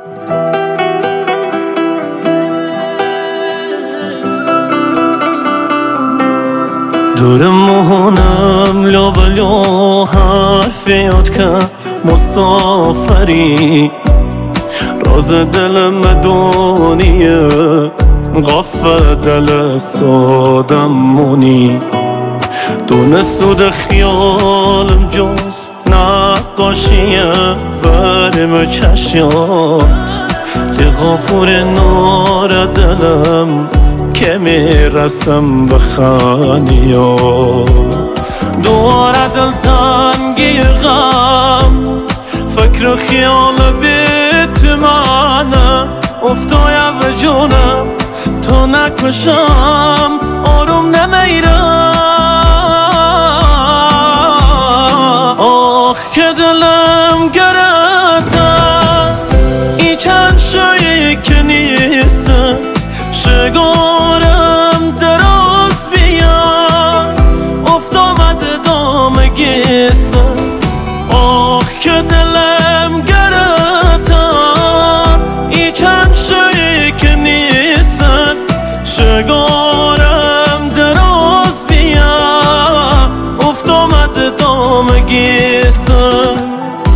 دورم مهونم لابلو حرف یاد که مسافری راز دلم دونیه غفه دل سادمونی دون سود خیالم جز نقاشیه برم چشیات لغافور نار دلم که میرسم به خانیات دواره دل تنگی غم فکر و خیال بیت منه افتای و جونم تا نکشم آروم نمیرم آخ که دلم گرده ای چند شایی که نیستم شگارم دراز بیان افت آمده دام گیسم آخ که دلم گرفتم ای چند شایی که نیستن شگارم دراز بیان افت آمده دام گیسم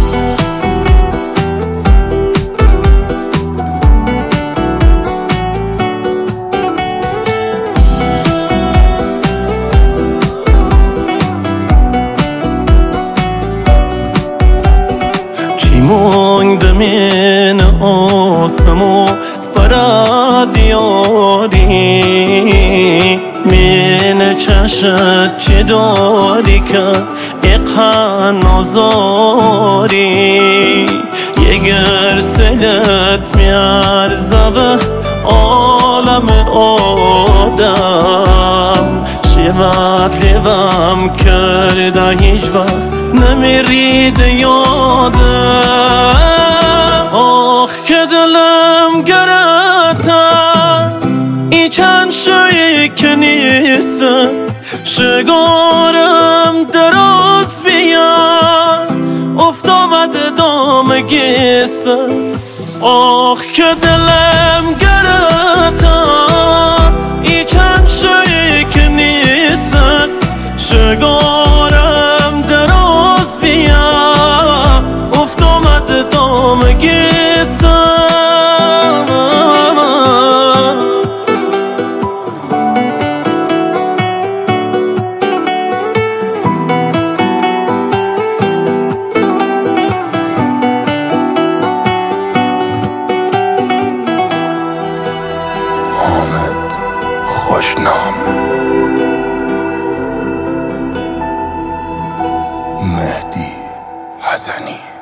مانده من آسمو فردیاری من چشت چه داری که اقها نازاری یگر سلت میارزه به عالم آدم شیوت لیوم کرده هیچ وقت نمیرید یادم آخ که دلم گرفتم ای چند شایی که نیستم شگارم دراز بیان افت آمده دام گیسم آخ که دلم گرفتم ای چند شایی که نیستم شگارم دراز بیان افت آمده دام گیسم حامد خوشنام مهدی حسنی